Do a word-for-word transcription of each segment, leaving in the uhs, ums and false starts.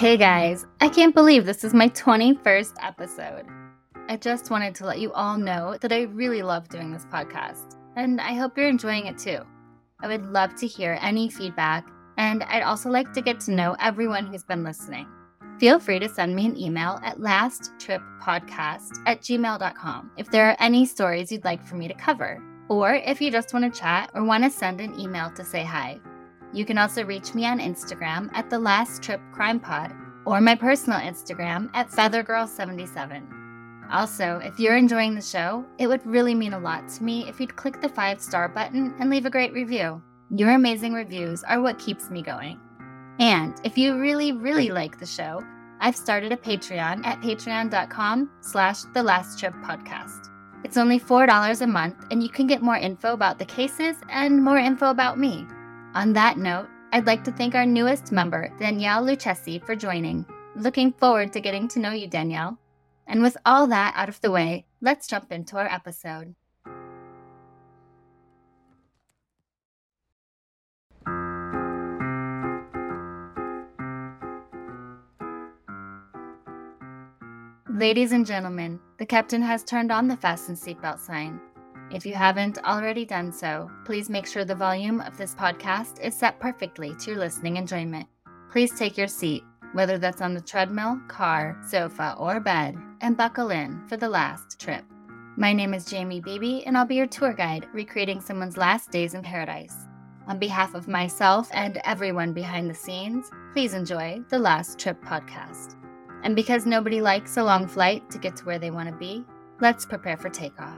Hey guys, I can't believe this is my twenty-first episode. I just wanted to let you all know that I really love doing this podcast, and I hope you're enjoying it too. I would love to hear any feedback, and I'd also like to get to know everyone who's been listening. Feel free to send me an email at lasttrippodcast at gmail dot com if there are any stories you'd like for me to cover, or if you just want to chat or want to send an email to say hi. You can also reach me on Instagram at The Last Trip Crime Pod or my personal Instagram at feathergirl seventy-seven. Also, if you're enjoying the show, it would really mean a lot to me if you'd click the five-star button and leave a great review. Your amazing reviews are what keeps me going. And if you really, really like the show, I've started a Patreon at patreon.com slash The Last Trip Podcast. It's only four dollars a month, and you can get more info about the cases and more info about me. On that note, I'd like to thank our newest member, Danielle Lucchesi, for joining. Looking forward to getting to know you, Danielle. And with all that out of the way, let's jump into our episode. Ladies and gentlemen, the captain has turned on the fasten seatbelt sign. If you haven't already done so, please make sure the volume of this podcast is set perfectly to your listening enjoyment. Please take your seat, whether that's on the treadmill, car, sofa, or bed, and buckle in for the last trip. My name is Jamie Beebe, and I'll be your tour guide, recreating someone's last days in paradise. On behalf of myself and everyone behind the scenes, please enjoy the Last Trip Podcast. And because nobody likes a long flight to get to where they want to be, let's prepare for takeoff.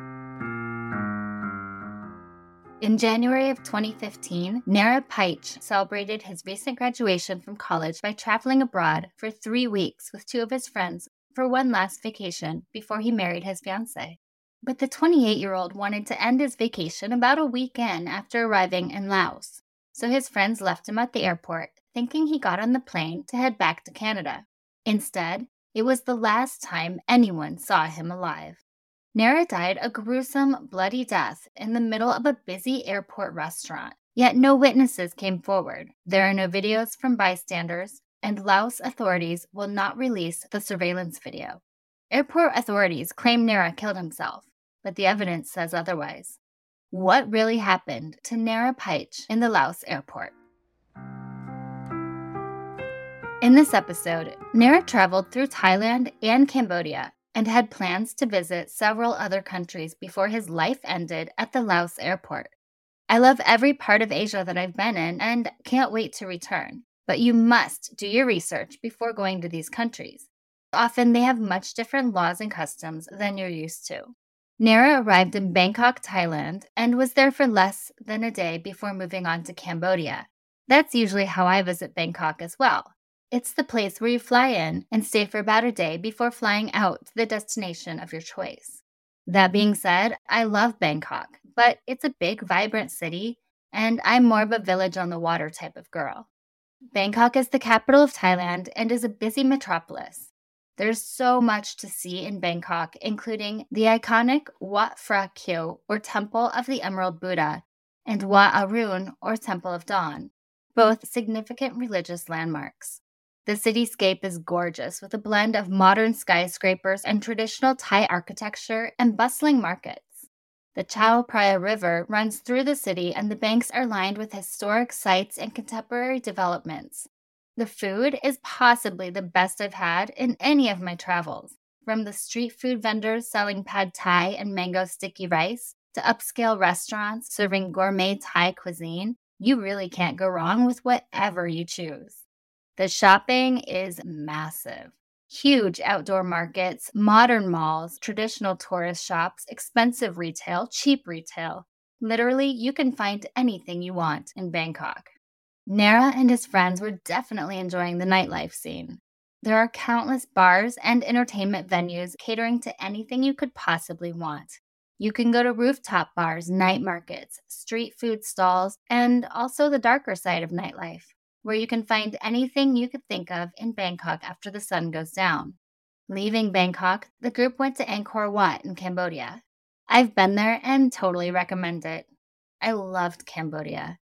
In January of twenty fifteen, Nara Peich celebrated his recent graduation from college by traveling abroad for three weeks with two of his friends for one last vacation before he married his fiancée. But the twenty-eight-year-old wanted to end his vacation about a week in after arriving in Laos, so his friends left him at the airport, thinking he got on the plane to head back to Canada. Instead, it was the last time anyone saw him alive. Nara died a gruesome, bloody death in the middle of a busy airport restaurant, yet no witnesses came forward. There are no videos from bystanders, and Laos authorities will not release the surveillance video. Airport authorities claim Nara killed himself, but the evidence says otherwise. What really happened to Nara Peich in the Laos airport? In this episode, Nara traveled through Thailand and Cambodia and had plans to visit several other countries before his life ended at the Laos airport. I love every part of Asia that I've been in and can't wait to return, but you must do your research before going to these countries. Often they have much different laws and customs than you're used to. Nara arrived in Bangkok, Thailand, and was there for less than a day before moving on to Cambodia. That's usually how I visit Bangkok as well. It's the place where you fly in and stay for about a day before flying out to the destination of your choice. That being said, I love Bangkok, but it's a big, vibrant city, and I'm more of a village on the water type of girl. Bangkok is the capital of Thailand and is a busy metropolis. There's so much to see in Bangkok, including the iconic Wat Phra Kyo, or Temple of the Emerald Buddha, and Wat Arun, or Temple of Dawn, both significant religious landmarks. The cityscape is gorgeous, with a blend of modern skyscrapers and traditional Thai architecture and bustling markets. The Chao Phraya River runs through the city, and the banks are lined with historic sites and contemporary developments. The food is possibly the best I've had in any of my travels, from the street food vendors selling pad thai and mango sticky rice to upscale restaurants serving gourmet Thai cuisine. You really can't go wrong with whatever you choose. The shopping is massive. Huge outdoor markets, modern malls, traditional tourist shops, expensive retail, cheap retail. Literally, you can find anything you want in Bangkok. Nara and his friends were definitely enjoying the nightlife scene. There are countless bars and entertainment venues catering to anything you could possibly want. You can go to rooftop bars, night markets, street food stalls, and also the darker side of nightlife, where you can find anything you could think of in Bangkok after the sun goes down. Leaving Bangkok, the group went to Angkor Wat in Cambodia. I've been there and totally recommend it. I loved Cambodia.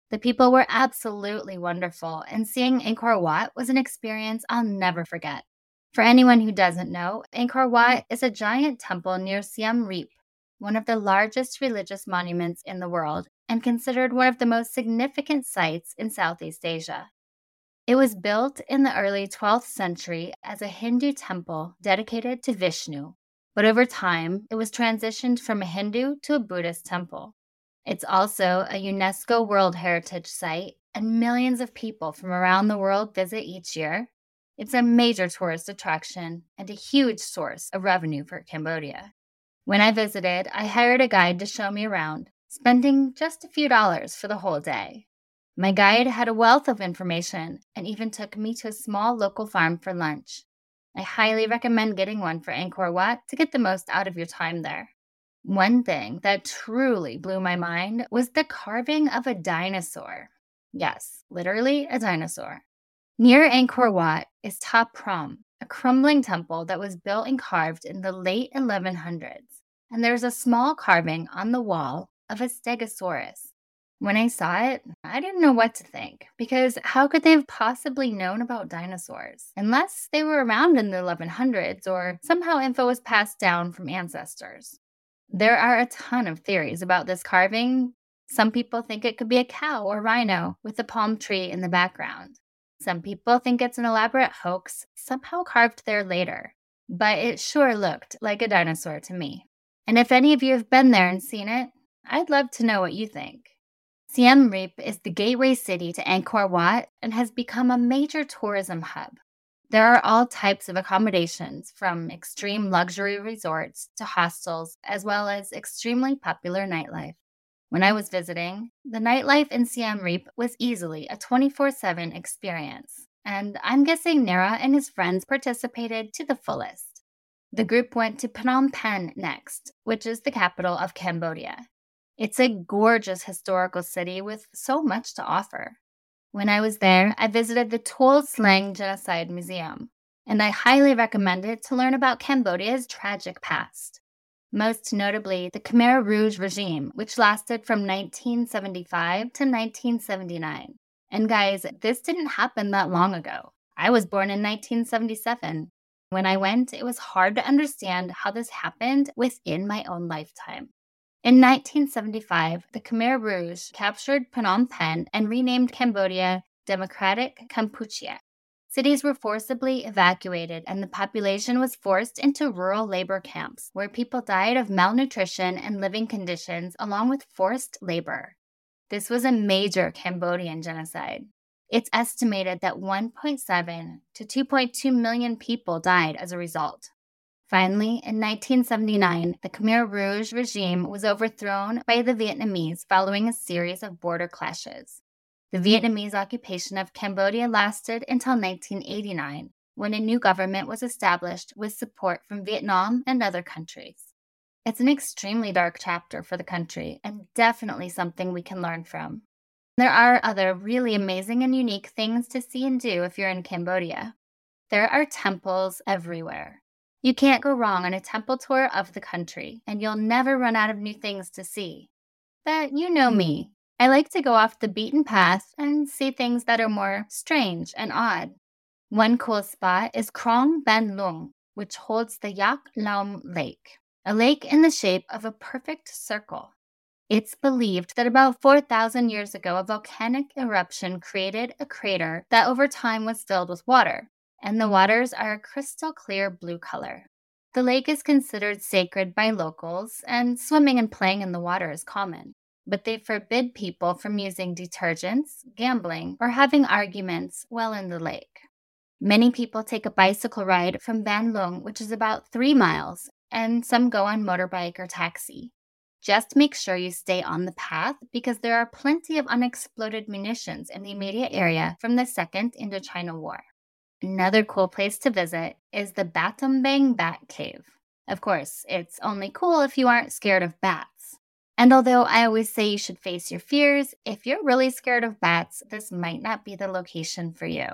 The people were absolutely wonderful, and seeing Angkor Wat was an experience I'll never forget. For anyone who doesn't know, Angkor Wat is a giant temple near Siem Reap, one of the largest religious monuments in the world and considered one of the most significant sites in Southeast Asia. It was built in the early twelfth century as a Hindu temple dedicated to Vishnu, but over time it was transitioned from a Hindu to a Buddhist temple. It's also a UNESCO World Heritage Site, and millions of people from around the world visit each year. It's a major tourist attraction and a huge source of revenue for Cambodia. When I visited, I hired a guide to show me around, spending just a few dollars for the whole day. My guide had a wealth of information and even took me to a small local farm for lunch. I highly recommend getting one for Angkor Wat to get the most out of your time there. One thing that truly blew my mind was the carving of a dinosaur. Yes, literally a dinosaur. Near Angkor Wat is Ta Prohm, a crumbling temple that was built and carved in the late eleven hundreds. And there's a small carving on the wall of a Stegosaurus. When I saw it, I didn't know what to think, because how could they have possibly known about dinosaurs? Unless they were around in the eleven hundreds or somehow info was passed down from ancestors. There are a ton of theories about this carving. Some people think it could be a cow or rhino with a palm tree in the background. Some people think it's an elaborate hoax somehow carved there later, but it sure looked like a dinosaur to me. And if any of you have been there and seen it, I'd love to know what you think. Siem Reap is the gateway city to Angkor Wat and has become a major tourism hub. There are all types of accommodations, from extreme luxury resorts to hostels, as well as extremely popular nightlife. When I was visiting, the nightlife in Siem Reap was easily a twenty-four seven experience, and I'm guessing Nera and his friends participated to the fullest. The group went to Phnom Penh next, which is the capital of Cambodia. It's a gorgeous historical city with so much to offer. When I was there, I visited the Tuol Sleng Genocide Museum, and I highly recommend it to learn about Cambodia's tragic past. Most notably, the Khmer Rouge regime, which lasted from nineteen seventy-five to nineteen seventy-nine. And guys, this didn't happen that long ago. I was born in nineteen seventy-seven. When I went, it was hard to understand how this happened within my own lifetime. In nineteen seventy-five, the Khmer Rouge captured Phnom Penh and renamed Cambodia Democratic Kampuchea. Cities were forcibly evacuated, and the population was forced into rural labor camps, where people died of malnutrition and living conditions along with forced labor. This was a major Cambodian genocide. It's estimated that one point seven to two point two million people died as a result. Finally, in nineteen seventy-nine, the Khmer Rouge regime was overthrown by the Vietnamese following a series of border clashes. The Vietnamese occupation of Cambodia lasted until nineteen eighty-nine, when a new government was established with support from Vietnam and other countries. It's an extremely dark chapter for the country, and definitely something we can learn from. There are other really amazing and unique things to see and do if you're in Cambodia. There are temples everywhere. You can't go wrong on a temple tour of the country, and you'll never run out of new things to see. But you know me. I like to go off the beaten path and see things that are more strange and odd. One cool spot is Krong Ben Lung, which holds the Yak Laum Lake, a lake in the shape of a perfect circle. It's believed that about four thousand years ago, a volcanic eruption created a crater that over time was filled with water, and the waters are a crystal clear blue color. The lake is considered sacred by locals, and swimming and playing in the water is common. But they forbid people from using detergents, gambling, or having arguments while in the lake. Many people take a bicycle ride from Ban Lung, which is about three miles, and some go on motorbike or taxi. Just make sure you stay on the path, because there are plenty of unexploded munitions in the immediate area from the Second Indochina War. Another cool place to visit is the Battambang Bat Cave. Of course, it's only cool if you aren't scared of bats. And although I always say you should face your fears, if you're really scared of bats, this might not be the location for you.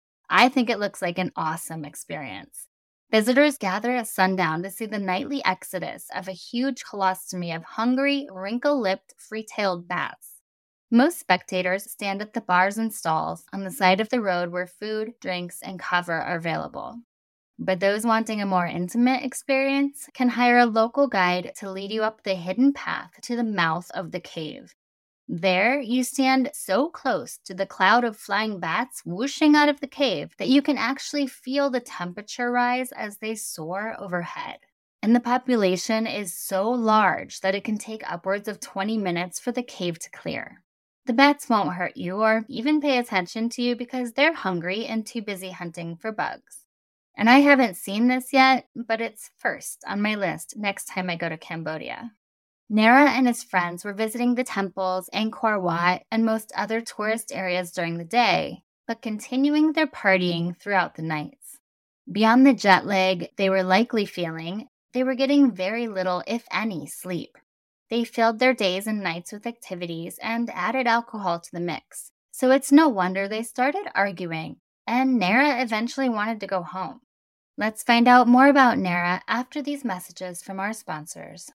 I think it looks like an awesome experience. Visitors gather at sundown to see the nightly exodus of a huge colostomy of hungry, wrinkle-lipped, free-tailed bats. Most spectators stand at the bars and stalls on the side of the road where food, drinks, and cover are available. But those wanting a more intimate experience can hire a local guide to lead you up the hidden path to the mouth of the cave. There, you stand so close to the cloud of flying bats whooshing out of the cave that you can actually feel the temperature rise as they soar overhead. And the population is so large that it can take upwards of twenty minutes for the cave to clear. The bats won't hurt you or even pay attention to you because they're hungry and too busy hunting for bugs. And I haven't seen this yet, but it's first on my list next time I go to Cambodia. Nara and his friends were visiting the temples, Angkor Wat, and most other tourist areas during the day, but continuing their partying throughout the nights. Beyond the jet lag they were likely feeling, they were getting very little, if any, sleep. They filled their days and nights with activities and added alcohol to the mix. So it's no wonder they started arguing, and Nara eventually wanted to go home. Let's find out more about Nara after these messages from our sponsors.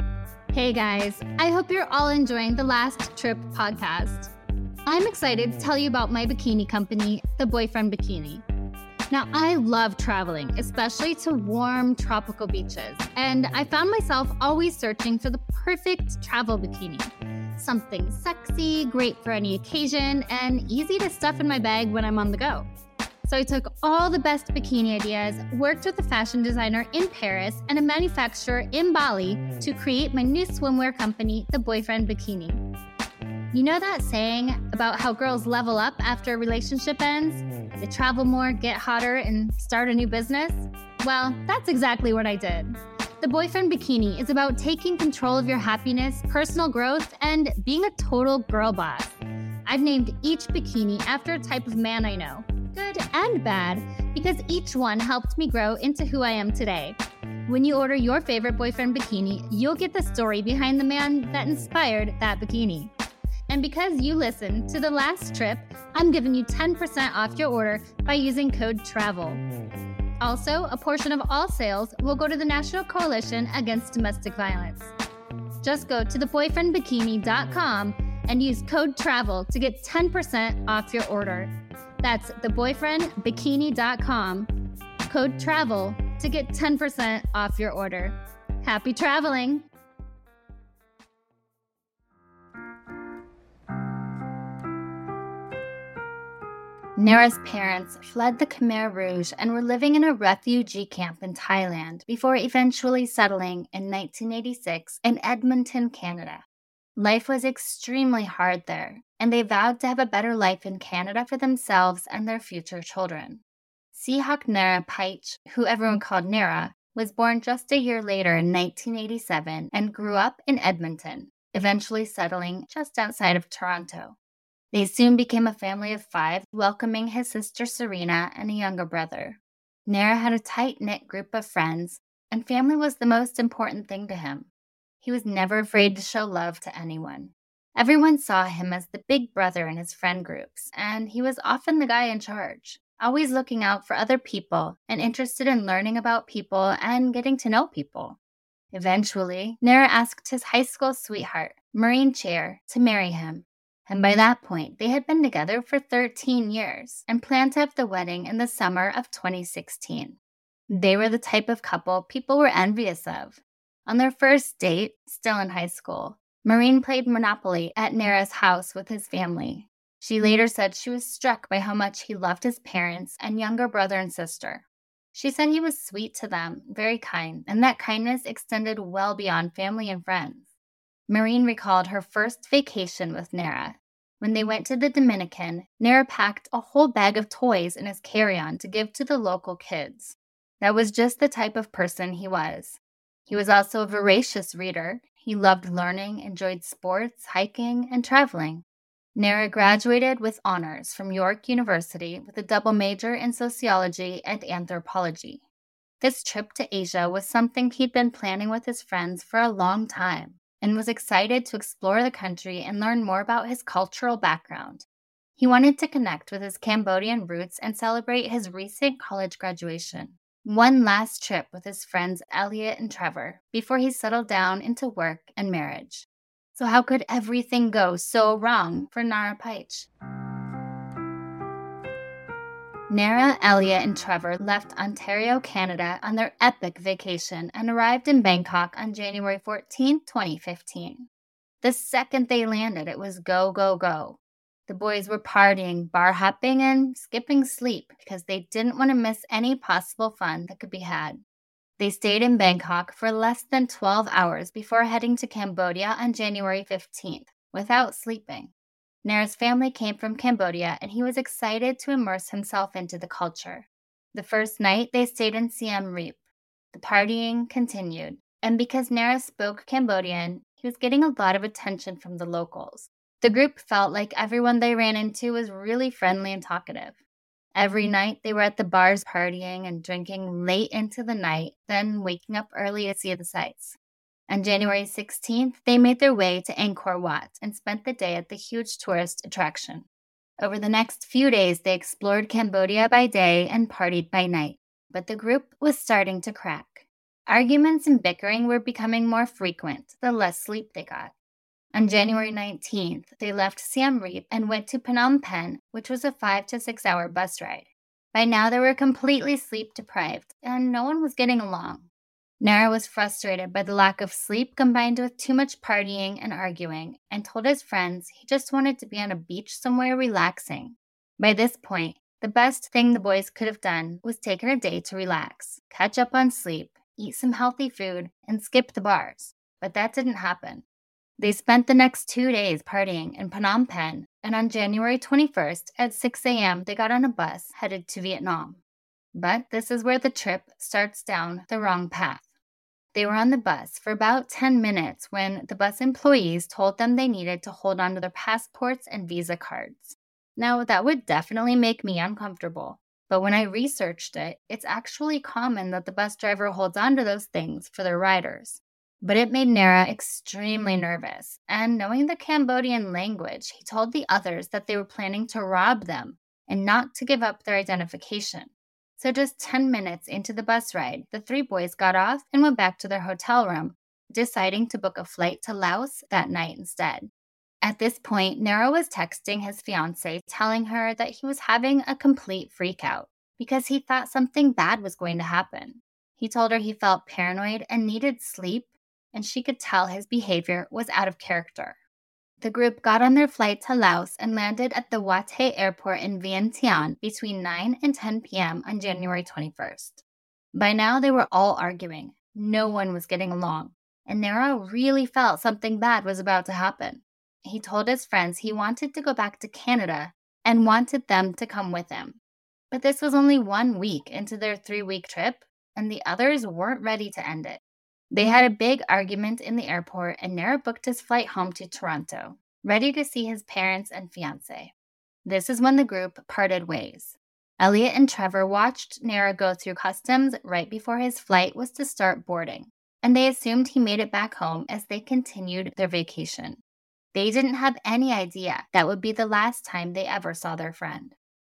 Hey guys, I hope you're all enjoying the Last Trip podcast. I'm excited to tell you about my bikini company, The Boyfriend Bikini. Now, I love traveling, especially to warm tropical beaches, and I found myself always searching for the perfect travel bikini. Something sexy, great for any occasion, and easy to stuff in my bag when I'm on the go. So I took all the best bikini ideas, worked with a fashion designer in Paris and a manufacturer in Bali to create my new swimwear company, The Boyfriend Bikini. You know that saying about how girls level up after a relationship ends? They travel more, get hotter, and start a new business? Well, that's exactly what I did. The Boyfriend Bikini is about taking control of your happiness, personal growth, and being a total girl boss. I've named each bikini after a type of man I know, good and bad, because each one helped me grow into who I am today. When you order your favorite boyfriend bikini, you'll get the story behind the man that inspired that bikini. And because you listened to The Last Trip, I'm giving you ten percent off your order by using code TRAVEL. Also, a portion of all sales will go to the National Coalition Against Domestic Violence. Just go to the boyfriend bikini dot com and use code TRAVEL to get ten percent off your order. That's the boyfriend bikini dot com, code TRAVEL to get ten percent off your order. Happy traveling! Nara's parents fled the Khmer Rouge and were living in a refugee camp in Thailand before eventually settling in nineteen eighty-six in Edmonton, Canada. Life was extremely hard there, and they vowed to have a better life in Canada for themselves and their future children. Sihak Nara Paich, who everyone called Nara, was born just a year later in nineteen eighty-seven and grew up in Edmonton, eventually settling just outside of Toronto. They soon became a family of five, welcoming his sister Serena and a younger brother. Nara had a tight-knit group of friends, and family was the most important thing to him. He was never afraid to show love to anyone. Everyone saw him as the big brother in his friend groups, and he was often the guy in charge, always looking out for other people and interested in learning about people and getting to know people. Eventually, Nara asked his high school sweetheart, Maureen Chair, to marry him. And by that point, they had been together for thirteen years and planned to have the wedding in the summer of twenty sixteen. They were the type of couple people were envious of. On their first date, still in high school, Maureen played Monopoly at Nara's house with his family. She later said she was struck by how much he loved his parents and younger brother and sister. She said he was sweet to them, very kind, and that kindness extended well beyond family and friends. Maureen recalled her first vacation with Nara. When they went to the Dominican, Nara packed a whole bag of toys in his carry-on to give to the local kids. That was just the type of person he was. He was also a voracious reader. He loved learning, enjoyed sports, hiking, and traveling. Nara graduated with honors from York University with a double major in sociology and anthropology. This trip to Asia was something he'd been planning with his friends for a long time, and was excited to explore the country and learn more about his cultural background. He wanted to connect with his Cambodian roots and celebrate his recent college graduation. One last trip with his friends Elliot and Trevor before he settled down into work and marriage. So how could everything go so wrong for Nara Peich? Nara, Elliot, and Trevor left Ontario, Canada on their epic vacation and arrived in Bangkok on January fourteenth, twenty fifteen. The second they landed, it was go, go, go. The boys were partying, bar hopping, and skipping sleep because they didn't want to miss any possible fun that could be had. They stayed in Bangkok for less than twelve hours before heading to Cambodia on January fifteenth without sleeping. Nara's family came from Cambodia, and he was excited to immerse himself into the culture. The first night, they stayed in Siem Reap. The partying continued, and because Nara spoke Cambodian, he was getting a lot of attention from the locals. The group felt like everyone they ran into was really friendly and talkative. Every night, they were at the bars partying and drinking late into the night, then waking up early to see the sights. On January sixteenth, they made their way to Angkor Wat and spent the day at the huge tourist attraction. Over the next few days, they explored Cambodia by day and partied by night, but the group was starting to crack. Arguments and bickering were becoming more frequent the less sleep they got. On January nineteenth, they left Siem Reap and went to Phnom Penh, which was a five to six hour bus ride. By now, they were completely sleep deprived, and no one was getting along. Nara was frustrated by the lack of sleep combined with too much partying and arguing, and told his friends he just wanted to be on a beach somewhere relaxing. By this point, the best thing the boys could have done was taken a day to relax, catch up on sleep, eat some healthy food, and skip the bars. But that didn't happen. They spent the next two days partying in Phnom Penh, and on January twenty-first at six a.m. they got on a bus headed to Vietnam. But this is where the trip starts down the wrong path. They were on the bus for about ten minutes when the bus employees told them they needed to hold on to their passports and visa cards. Now, that would definitely make me uncomfortable, but when I researched it, it's actually common that the bus driver holds on to those things for their riders. But it made Nara extremely nervous, and knowing the Cambodian language, he told the others that they were planning to rob them and not to give up their identification. So just ten minutes into the bus ride, the three boys got off and went back to their hotel room, deciding to book a flight to Laos that night instead. At this point, Nara was texting his fiancée, telling her that he was having a complete freakout because he thought something bad was going to happen. He told her he felt paranoid and needed sleep, and she could tell his behavior was out of character. The group got on their flight to Laos and landed at the Wat He Airport in Vientiane between nine and ten p.m. on January twenty-first. By now, they were all arguing. No one was getting along, and Nara really felt something bad was about to happen. He told his friends he wanted to go back to Canada and wanted them to come with him. But this was only one week into their three-week trip, and the others weren't ready to end it. They had a big argument in the airport, and Nara booked his flight home to Toronto, ready to see his parents and fiancé. This is when the group parted ways. Elliot and Trevor watched Nara go through customs right before his flight was to start boarding, and they assumed he made it back home as they continued their vacation. They didn't have any idea that would be the last time they ever saw their friend.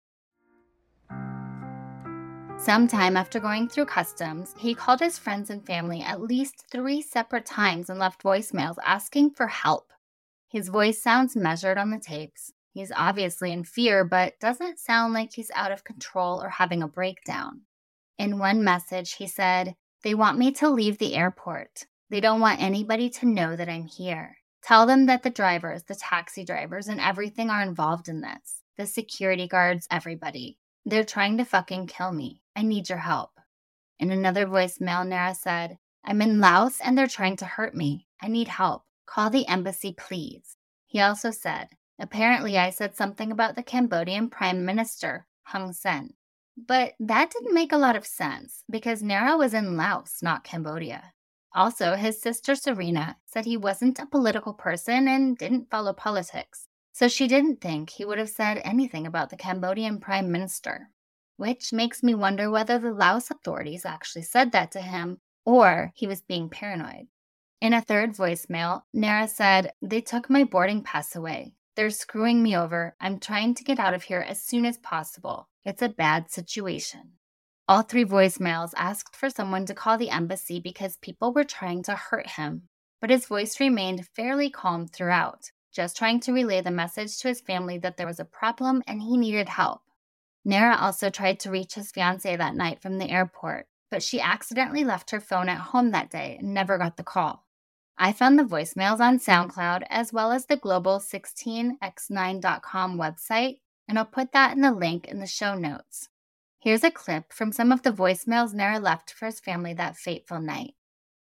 Sometime after going through customs, he called his friends and family at least three separate times and left voicemails asking for help. His voice sounds measured on the tapes. He's obviously in fear, but doesn't sound like he's out of control or having a breakdown. In one message, he said, "They want me to leave the airport. They don't want anybody to know that I'm here. Tell them that the drivers, the taxi drivers, and everything are involved in this. The security guards, everybody. They're trying to fucking kill me. I need your help." In another voicemail, Nara said, "I'm in Laos and they're trying to hurt me. I need help. Call the embassy, please." He also said, "Apparently I said something about the Cambodian Prime Minister, Hun Sen." But that didn't make a lot of sense because Nara was in Laos, not Cambodia. Also, his sister Serena said he wasn't a political person and didn't follow politics. So she didn't think he would have said anything about the Cambodian Prime Minister, which makes me wonder whether the Laos authorities actually said that to him or he was being paranoid. In a third voicemail, Nara said, "They took my boarding pass away. They're screwing me over. I'm trying to get out of here as soon as possible. It's a bad situation." All three voicemails asked for someone to call the embassy because people were trying to hurt him. but his voice remained fairly calm throughout, just trying to relay the message to his family that there was a problem and he needed help. Nara also tried to reach his fiancée that night from the airport, but she accidentally left her phone at home that day and never got the call. I found the voicemails on SoundCloud as well as the global sixteen x nine dot com website, and I'll put that in the link in the show notes. Here's a clip from some of the voicemails Nara left for his family that fateful night.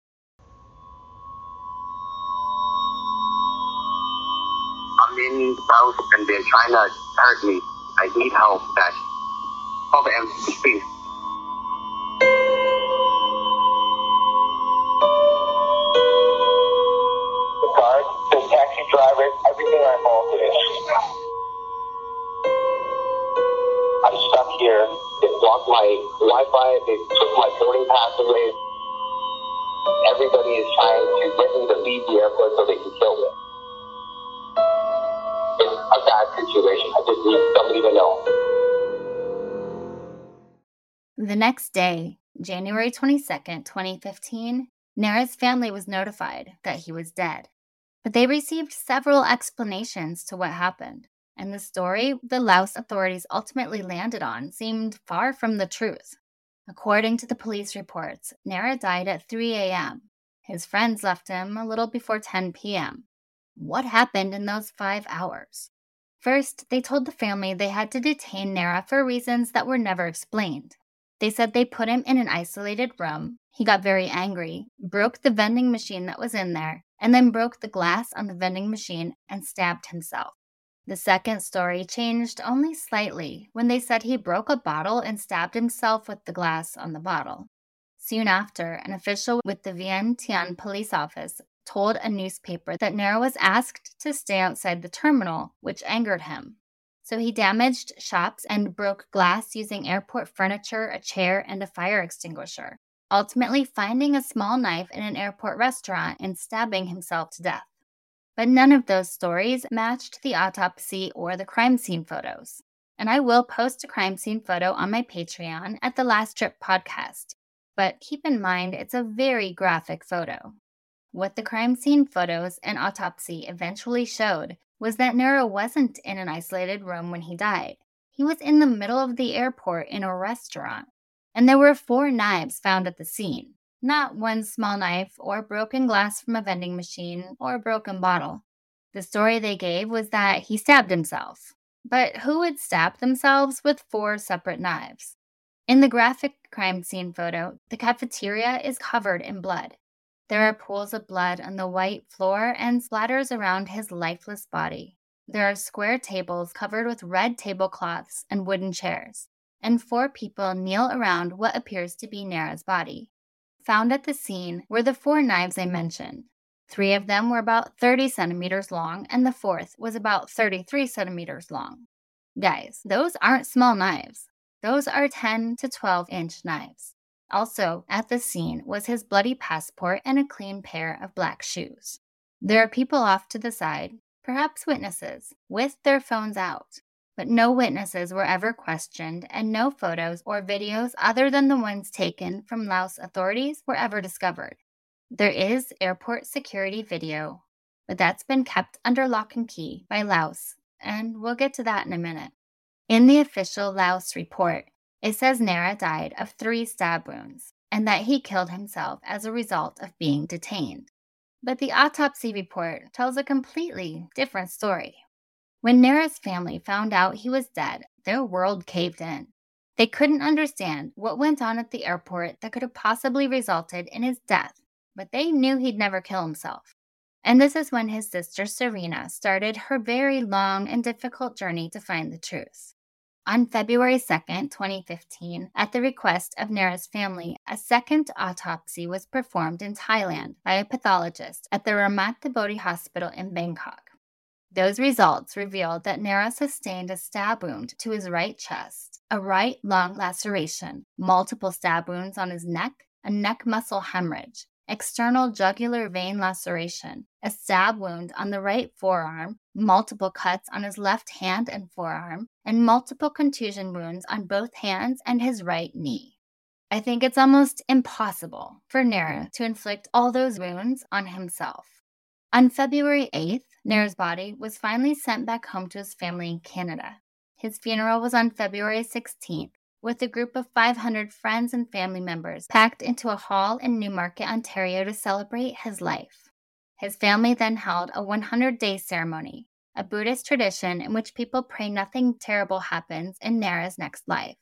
I'm in the house and they're trying to hurt me. I need help, Dad. Call the ambulance, please. The car, the taxi driver, everything I'm involved in this. I'm stuck here. They blocked my Wi-Fi. They took my boarding pass away. Everybody is trying to get me to leave the airport so they can kill me. It's a bad situation. I just need somebody to know. The next day, January twenty-second, twenty fifteen, Nara's family was notified that he was dead. But they received several explanations to what happened, and the story the Laos authorities ultimately landed on seemed far from the truth. According to the police reports, Nara died at three a.m. His friends left him a little before ten p.m. What happened in those five hours? First, they told the family they had to detain Nara for reasons that were never explained. They said they put him in an isolated room. He got very angry, broke the vending machine that was in there, and then broke the glass on the vending machine and stabbed himself. The second story changed only slightly when they said he broke a bottle and stabbed himself with the glass on the bottle. Soon after, an official with the Vientiane police office told a newspaper that Nara was asked to stay outside the terminal, which angered him. So he damaged shops and broke glass using airport furniture, a chair, and a fire extinguisher, ultimately finding a small knife in an airport restaurant and stabbing himself to death. But none of those stories matched the autopsy or the crime scene photos. And I will post a crime scene photo on my Patreon at the Last Trip podcast. But keep in mind, it's a very graphic photo. What the crime scene photos and autopsy eventually showed was that Nara wasn't in an isolated room when he died. He was in the middle of the airport in a restaurant. And there were four knives found at the scene. Not one small knife or broken glass from a vending machine or a broken bottle. The story they gave was that he stabbed himself. But who would stab themselves with four separate knives? In the graphic crime scene photo, the cafeteria is covered in blood. There are pools of blood on the white floor and splatters around his lifeless body. There are square tables covered with red tablecloths and wooden chairs, and four people kneel around what appears to be Nara's body. Found at the scene were the four knives I mentioned. Three of them were about thirty centimeters long, and the fourth was about thirty-three centimeters long. Guys, those aren't small knives. Those are ten to twelve inch knives. Also, at the scene was his bloody passport and a clean pair of black shoes. There are people off to the side, perhaps witnesses, with their phones out. But no witnesses were ever questioned, and no photos or videos other than the ones taken from Laos authorities were ever discovered. There is airport security video, but that's been kept under lock and key by Laos, and we'll get to that in a minute. In the official Laos report, it says Nara died of three stab wounds, and that he killed himself as a result of being detained. But the autopsy report tells a completely different story. When Nara's family found out he was dead, their world caved in. They couldn't understand what went on at the airport that could have possibly resulted in his death, but they knew he'd never kill himself. And this is when his sister Serena started her very long and difficult journey to find the truth. On February second, twenty fifteen, at the request of Nara's family, a second autopsy was performed in Thailand by a pathologist at the Ramat Debody Hospital in Bangkok. Those results revealed that Nara sustained a stab wound to his right chest, a right lung laceration, multiple stab wounds on his neck, a neck muscle hemorrhage, external jugular vein laceration, a stab wound on the right forearm, multiple cuts on his left hand and forearm, and multiple contusion wounds on both hands and his right knee. I think it's almost impossible for Nera to inflict all those wounds on himself. On February eighth, Nera's body was finally sent back home to his family in Canada. His funeral was on February sixteenth, with a group of five hundred friends and family members packed into a hall in Newmarket, Ontario to celebrate his life. His family then held a one hundred day ceremony, a Buddhist tradition in which people pray nothing terrible happens in Nera's next life.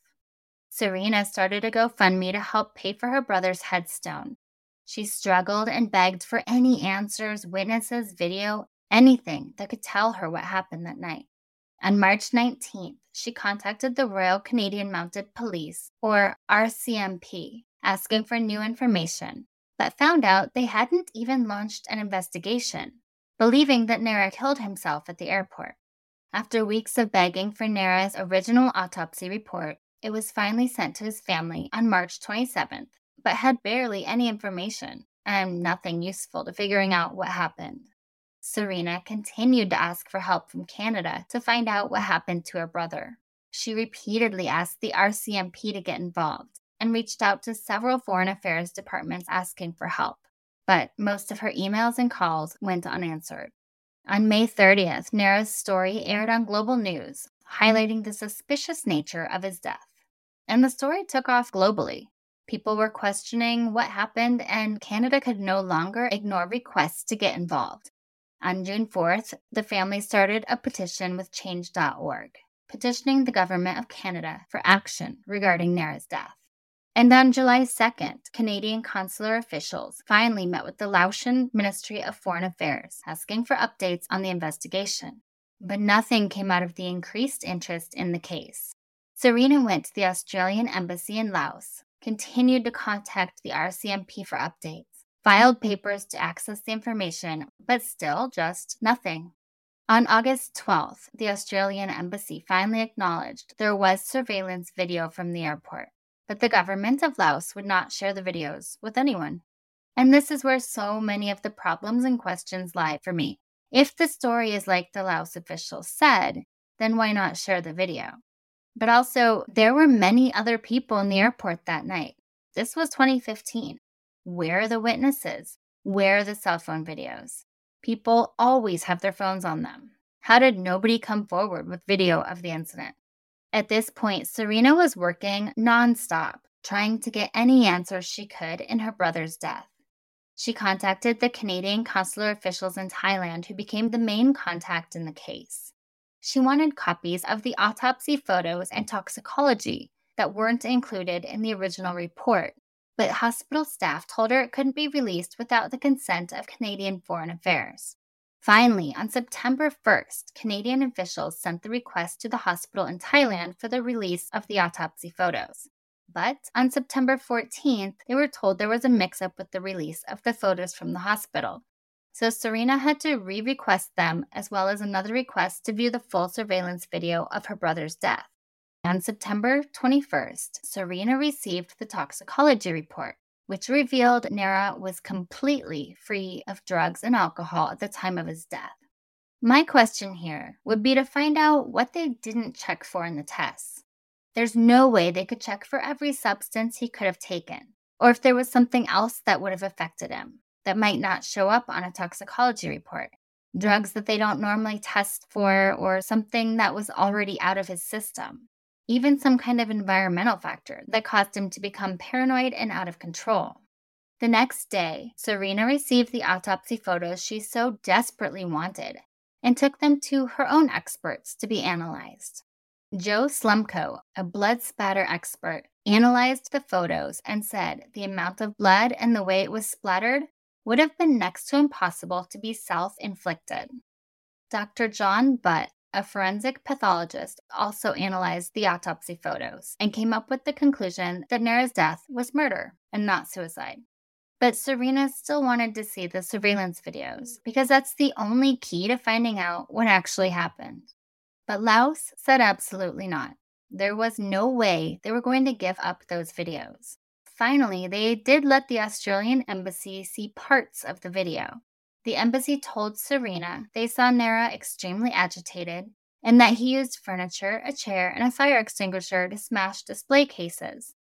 Serena started a GoFundMe to help pay for her brother's headstone. She struggled and begged for any answers, witnesses, video, anything that could tell her what happened that night. On March nineteenth, she contacted the Royal Canadian Mounted Police, or R C M P, asking for new information, but found out they hadn't even launched an investigation, believing that Nera killed himself at the airport. After weeks of begging for Nera's original autopsy report, it was finally sent to his family on March twenty-seventh, but had barely any information and nothing useful to figuring out what happened. Serena continued to ask for help from Canada to find out what happened to her brother. She repeatedly asked the R C M P to get involved and reached out to several foreign affairs departments asking for help, but most of her emails and calls went unanswered. On May thirtieth, Nera's story aired on Global News, highlighting the suspicious nature of his death. And the story took off globally. People were questioning what happened, and Canada could no longer ignore requests to get involved. On June fourth, the family started a petition with change dot org, petitioning the Government of Canada for action regarding Nera's death. And on July second, Canadian consular officials finally met with the Laotian Ministry of Foreign Affairs, asking for updates on the investigation. But nothing came out of the increased interest in the case. Serena went to the Australian Embassy in Laos, continued to contact the R C M P for updates, filed papers to access the information, but still just nothing. On August twelfth, the Australian Embassy finally acknowledged there was surveillance video from the airport, but the government of Laos would not share the videos with anyone. And this is where so many of the problems and questions lie for me. If the story is like the Laos officials said, then why not share the video? But also, there were many other people in the airport that night. This was twenty fifteen. Where are the witnesses? Where are the cell phone videos? People always have their phones on them. How did nobody come forward with video of the incident? At this point, Serena was working nonstop, trying to get any answers she could in her brother's death. She contacted the Canadian consular officials in Thailand, who became the main contact in the case. She wanted copies of the autopsy photos and toxicology that weren't included in the original report, but hospital staff told her it couldn't be released without the consent of Canadian Foreign Affairs. Finally, on September first, Canadian officials sent the request to the hospital in Thailand for the release of the autopsy photos. But on September fourteenth, they were told there was a mix-up with the release of the photos from the hospital. So Serena had to re-request them, as well as another request to view the full surveillance video of her brother's death. On September twenty-first, Serena received the toxicology report, which revealed Nera was completely free of drugs and alcohol at the time of his death. My question here would be to find out what they didn't check for in the tests. There's no way they could check for every substance he could have taken, or if there was something else that would have affected him that might not show up on a toxicology report. Drugs that they don't normally test for, or something that was already out of his system. Even some kind of environmental factor that caused him to become paranoid and out of control. The next day, Serena received the autopsy photos she so desperately wanted and took them to her own experts to be analyzed. Joe Slumko, a blood spatter expert, analyzed the photos and said the amount of blood and the way it was splattered would have been next to impossible to be self-inflicted. Doctor John Butt, a forensic pathologist, also analyzed the autopsy photos and came up with the conclusion that Nera's death was murder and not suicide. But Serena still wanted to see the surveillance videos because that's the only key to finding out what actually happened. But Laos said absolutely not. There was no way they were going to give up those videos. Finally, they did let the Australian Embassy see parts of the video. The embassy told Serena they saw Nera extremely agitated and that he used furniture, a chair, and a fire extinguisher to smash display cases,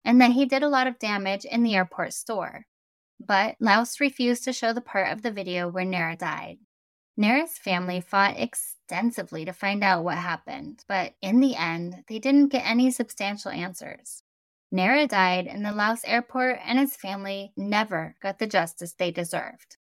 and that he did a lot of damage in the airport store. But Laos refused to show the part of the video where Nara died. Nara's family fought extensively to find out what happened, but in the end, they didn't get any substantial answers. Nara died in the Laos airport, and his family never got the justice they deserved.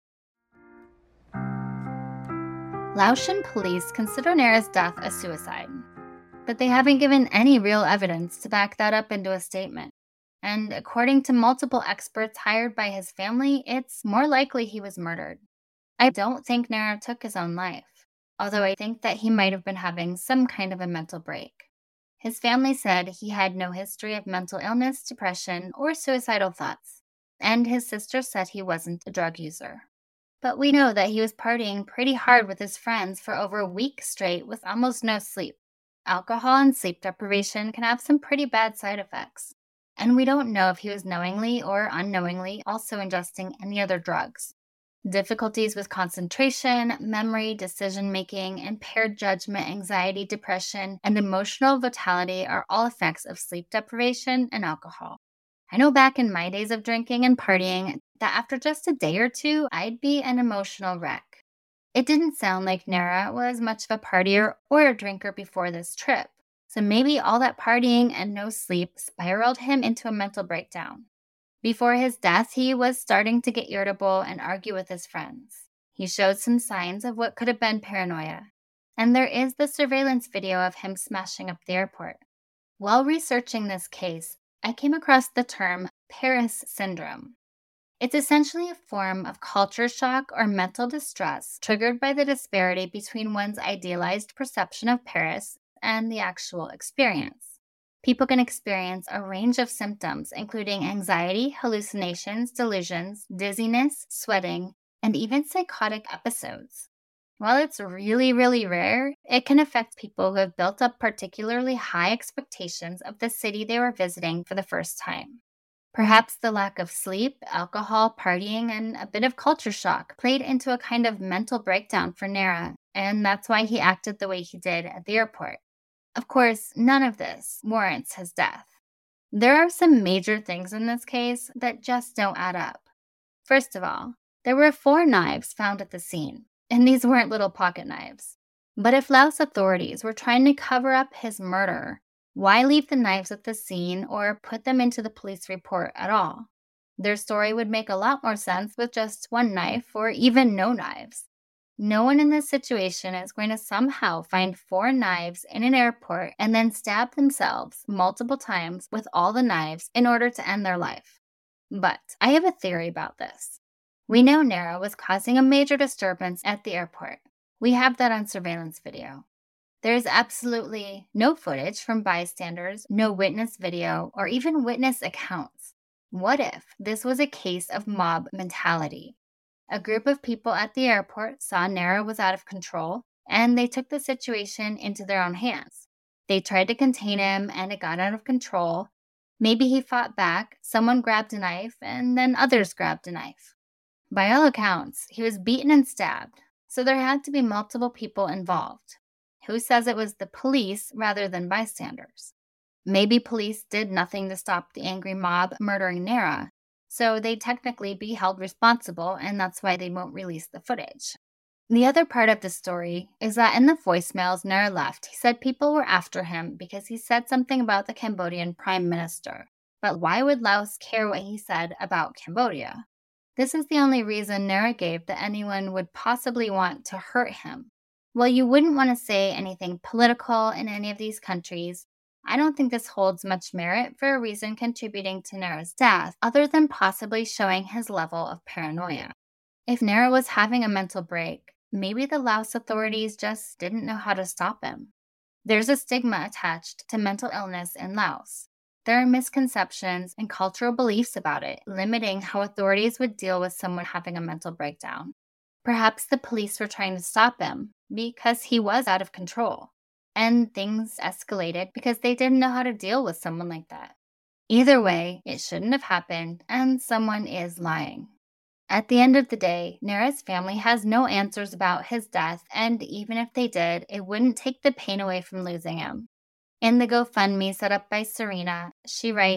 Laotian police consider Nara's death a suicide, but they haven't given any real evidence to back that up into a statement. And according to multiple experts hired by his family, it's more likely he was murdered. I don't think Nara took his own life, although I think that he might have been having some kind of a mental break. His family said he had no history of mental illness, depression, or suicidal thoughts, and his sister said he wasn't a drug user. But we know that he was partying pretty hard with his friends for over a week straight with almost no sleep. Alcohol and sleep deprivation can have some pretty bad side effects, and we don't know if he was knowingly or unknowingly also ingesting any other drugs. Difficulties with concentration, memory, decision-making, impaired judgment, anxiety, depression, and emotional vitality are all effects of sleep deprivation and alcohol. I know back in my days of drinking and partying that after just a day or two, I'd be an emotional wreck. It didn't sound like Nara was much of a partier or a drinker before this trip, so maybe all that partying and no sleep spiraled him into a mental breakdown. Before his death, he was starting to get irritable and argue with his friends. He showed some signs of what could have been paranoia, and there is the surveillance video of him smashing up the airport. While researching this case, I came across the term Paris syndrome. It's essentially a form of culture shock or mental distress triggered by the disparity between one's idealized perception of Paris and the actual experience. People can experience a range of symptoms, including anxiety, hallucinations, delusions, dizziness, sweating, and even psychotic episodes. While it's really, really rare, it can affect people who have built up particularly high expectations of the city they were visiting for the first time. Perhaps the lack of sleep, alcohol, partying, and a bit of culture shock played into a kind of mental breakdown for Nara, and that's why he acted the way he did at the airport. Of course, none of this warrants his death. There are some major things in this case that just don't add up. First of all, there were four knives found at the scene, and these weren't little pocket knives. But if Laos authorities were trying to cover up his murder, why leave the knives at the scene or put them into the police report at all? Their story would make a lot more sense with just one knife or even no knives. No one in this situation is going to somehow find four knives in an airport and then stab themselves multiple times with all the knives in order to end their life. But I have a theory about this. We know Nara was causing a major disturbance at the airport. We have that on surveillance video. There is absolutely no footage from bystanders, no witness video, or even witness accounts. What if this was a case of mob mentality? A group of people at the airport saw Nara was out of control, and they took the situation into their own hands. They tried to contain him, and it got out of control. Maybe he fought back, someone grabbed a knife, and then others grabbed a knife. By all accounts, he was beaten and stabbed, so there had to be multiple people involved. Who says it was the police rather than bystanders? Maybe police did nothing to stop the angry mob murdering Nara, so they'd technically be held responsible, and that's why they won't release the footage. The other part of the story is that in the voicemails Nara left, he said people were after him because he said something about the Cambodian prime minister. But why would Laos care what he said about Cambodia? This is the only reason Nara gave that anyone would possibly want to hurt him. While you wouldn't want to say anything political in any of these countries, I don't think this holds much merit for a reason contributing to Nara's death, other than possibly showing his level of paranoia. If Nara was having a mental break, maybe the Laos authorities just didn't know how to stop him. There's a stigma attached to mental illness in Laos. There are misconceptions and cultural beliefs about it, limiting how authorities would deal with someone having a mental breakdown. Perhaps the police were trying to stop him because he was out of control, and things escalated because they didn't know how to deal with someone like that. Either way, it shouldn't have happened, and someone is lying. At the end of the day, Nara's family has no answers about his death, and even if they did, it wouldn't take the pain away from losing him. In the GoFundMe set up by Serena, she writes,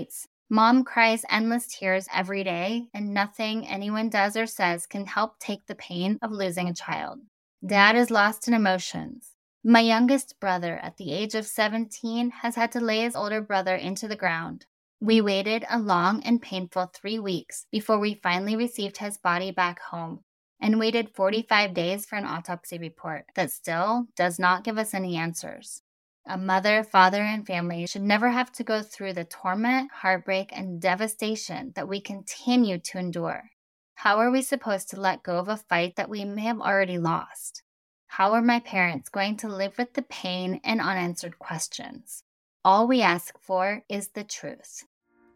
Mom cries endless tears every day, and nothing anyone does or says can help take the pain of losing a child. Dad is lost in emotions. My youngest brother, at the age of seventeen, has had to lay his older brother into the ground. We waited a long and painful three weeks before we finally received his body back home, and waited forty-five days for an autopsy report that still does not give us any answers. A mother, father, and family should never have to go through the torment, heartbreak, and devastation that we continue to endure. How are we supposed to let go of a fight that we may have already lost? How are my parents going to live with the pain and unanswered questions? All we ask for is the truth.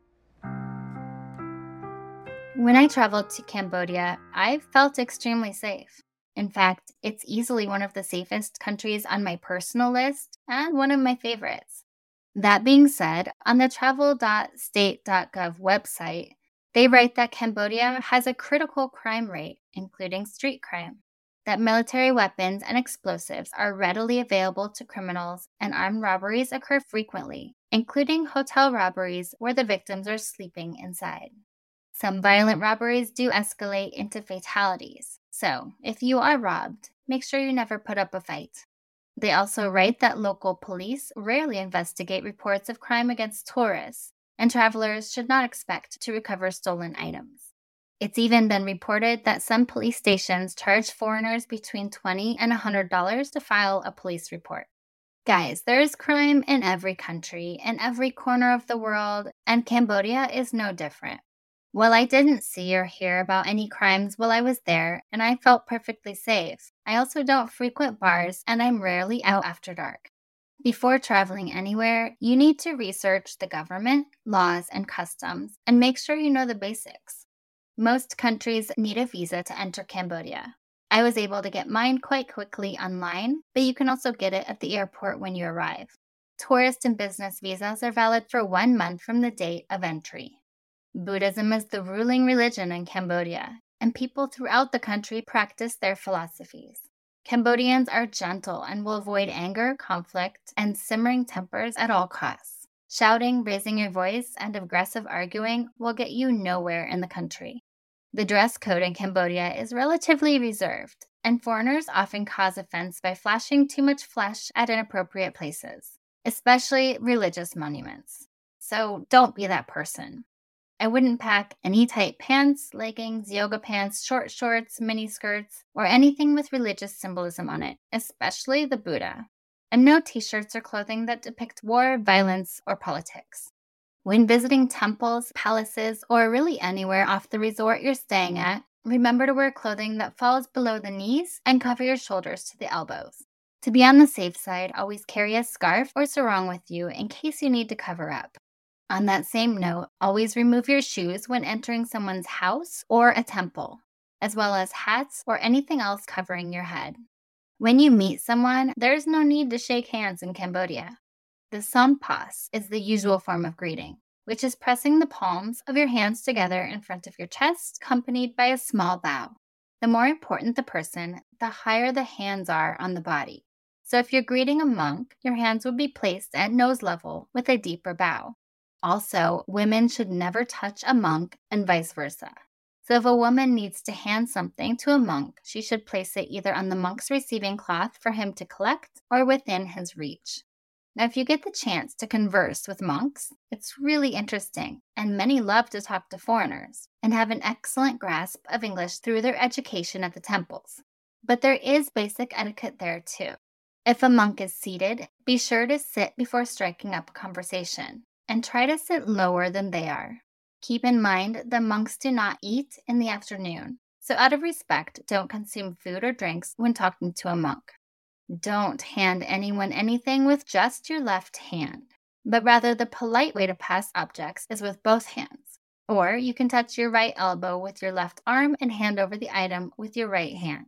When I traveled to Cambodia, I felt extremely safe. In fact, it's easily one of the safest countries on my personal list and one of my favorites. That being said, on the travel dot state dot gov website, they write that Cambodia has a critical crime rate, including street crime, that military weapons and explosives are readily available to criminals, and armed robberies occur frequently, including hotel robberies where the victims are sleeping inside. Some violent robberies do escalate into fatalities, so if you are robbed, make sure you never put up a fight. They also write that local police rarely investigate reports of crime against tourists, and travelers should not expect to recover stolen items. It's even been reported that some police stations charge foreigners between twenty dollars and one hundred dollars to file a police report. Guys, there is crime in every country, in every corner of the world, and Cambodia is no different. While I didn't see or hear about any crimes while I was there, and I felt perfectly safe, I also don't frequent bars, and I'm rarely out after dark. Before traveling anywhere, you need to research the government, laws, and customs, and make sure you know the basics. Most countries need a visa to enter Cambodia. I was able to get mine quite quickly online, but you can also get it at the airport when you arrive. Tourist and business visas are valid for one month from the date of entry. Buddhism is the ruling religion in Cambodia, and people throughout the country practice their philosophies. Cambodians are gentle and will avoid anger, conflict, and simmering tempers at all costs. Shouting, raising your voice, and aggressive arguing will get you nowhere in the country. The dress code in Cambodia is relatively reserved, and foreigners often cause offense by flashing too much flesh at inappropriate places, especially religious monuments. So don't be that person. I wouldn't pack any tight pants, leggings, yoga pants, short shorts, mini skirts, or anything with religious symbolism on it, especially the Buddha. And no t-shirts or clothing that depict war, violence, or politics. When visiting temples, palaces, or really anywhere off the resort you're staying at, remember to wear clothing that falls below the knees and cover your shoulders to the elbows. To be on the safe side, always carry a scarf or sarong with you in case you need to cover up. On that same note, always remove your shoes when entering someone's house or a temple, as well as hats or anything else covering your head. When you meet someone, there's no need to shake hands in Cambodia. The sampas is the usual form of greeting, which is pressing the palms of your hands together in front of your chest, accompanied by a small bow. The more important the person, the higher the hands are on the body. So if you're greeting a monk, your hands would be placed at nose level with a deeper bow. Also, women should never touch a monk and vice versa. So if a woman needs to hand something to a monk, she should place it either on the monk's receiving cloth for him to collect or within his reach. Now, if you get the chance to converse with monks, it's really interesting, and many love to talk to foreigners and have an excellent grasp of English through their education at the temples. But there is basic etiquette there too. If a monk is seated, be sure to sit before striking up a conversation, and try to sit lower than they are. Keep in mind that monks do not eat in the afternoon, so out of respect, don't consume food or drinks when talking to a monk. Don't hand anyone anything with just your left hand, but rather the polite way to pass objects is with both hands. Or you can touch your right elbow with your left arm and hand over the item with your right hand.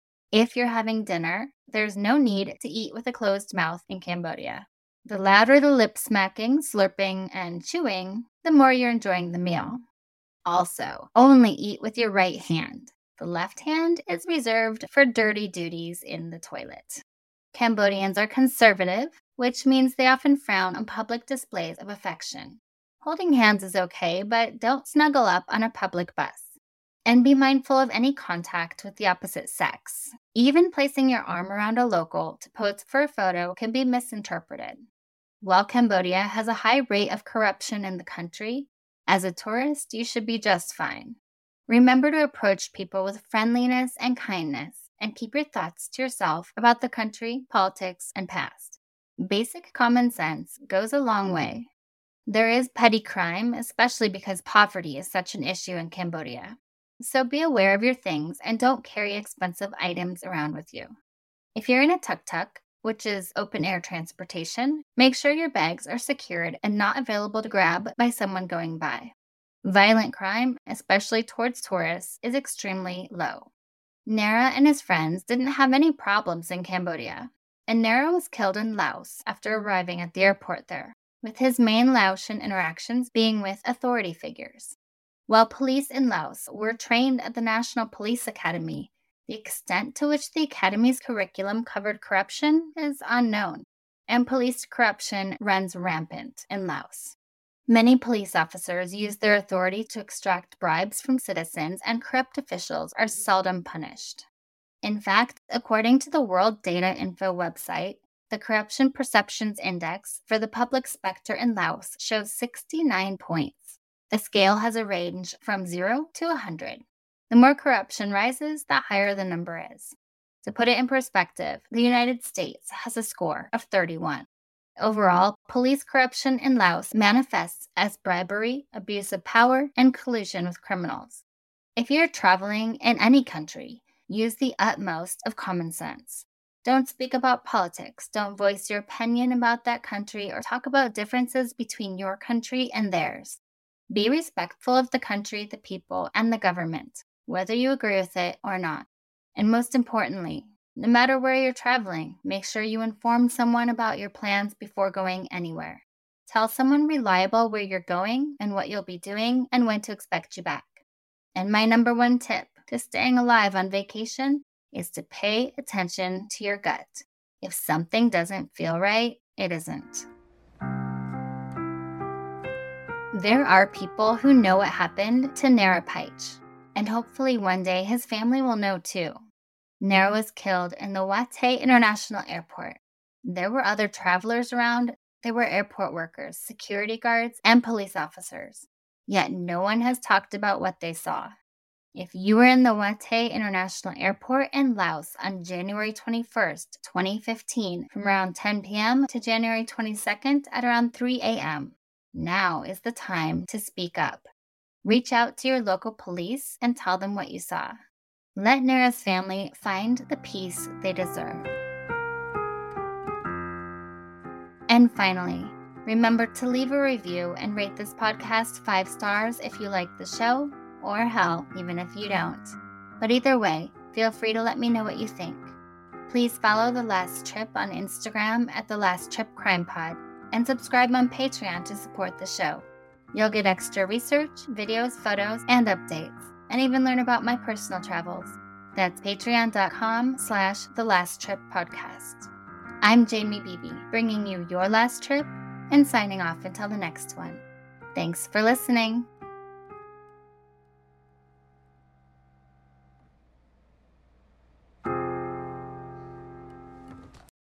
If you're having dinner, there's no need to eat with a closed mouth in Cambodia. The louder the lip smacking, slurping, and chewing, the more you're enjoying the meal. Also, only eat with your right hand. The left hand is reserved for dirty duties in the toilet. Cambodians are conservative, which means they often frown on public displays of affection. Holding hands is okay, but don't snuggle up on a public bus. And be mindful of any contact with the opposite sex. Even placing your arm around a local to pose for a photo can be misinterpreted. While Cambodia has a high rate of corruption in the country, as a tourist, you should be just fine. Remember to approach people with friendliness and kindness, and keep your thoughts to yourself about the country, politics, and past. Basic common sense goes a long way. There is petty crime, especially because poverty is such an issue in Cambodia. So be aware of your things and don't carry expensive items around with you. If you're in a tuk-tuk, which is open-air transportation, make sure your bags are secured and not available to grab by someone going by. Violent crime, especially towards tourists, is extremely low. Nara and his friends didn't have any problems in Cambodia, and Nara was killed in Laos after arriving at the airport there, with his main Laotian interactions being with authority figures. While police in Laos were trained at the National Police Academy, the extent to which the academy's curriculum covered corruption is unknown, and police corruption runs rampant in Laos. Many police officers use their authority to extract bribes from citizens, and corrupt officials are seldom punished. In fact, according to the World Data Info website, the Corruption Perceptions Index for the public sector in Laos shows sixty-nine points. The scale has a range from zero to one hundred. The more corruption rises, the higher the number is. To put it in perspective, the United States has a score of thirty-one. Overall, police corruption in Laos manifests as bribery, abuse of power, and collusion with criminals. If you're traveling in any country, use the utmost of common sense. Don't speak about politics, don't voice your opinion about that country, or talk about differences between your country and theirs. Be respectful of the country, the people, and the government, whether you agree with it or not. And most importantly, no matter where you're traveling, make sure you inform someone about your plans before going anywhere. Tell someone reliable where you're going and what you'll be doing and when to expect you back. And my number one tip to staying alive on vacation is to pay attention to your gut. If something doesn't feel right, it isn't. There are people who know what happened to Nara Paich, and hopefully one day his family will know too. Nara was killed in the Wat Tay International Airport. There were other travelers around. There were airport workers, security guards, and police officers. Yet no one has talked about what they saw. If you were in the Wat Tay International Airport in Laos on January twenty-first, twenty fifteen, from around ten p.m. to January twenty-second at around three a.m., now is the time to speak up. Reach out to your local police and tell them what you saw. Let Nara's family find the peace they deserve. And finally, remember to leave a review and rate this podcast five stars if you like the show, or hell, even if you don't. But either way, feel free to let me know what you think. Please follow The Last Trip on Instagram at The Last Trip Crime Pod, and subscribe on Patreon to support the show. You'll get extra research, videos, photos, and updates, and even learn about my personal travels. That's patreon.com slash The Last Trip Podcast. I'm Jamie Beebe, bringing you your last trip and signing off until the next one. Thanks for listening.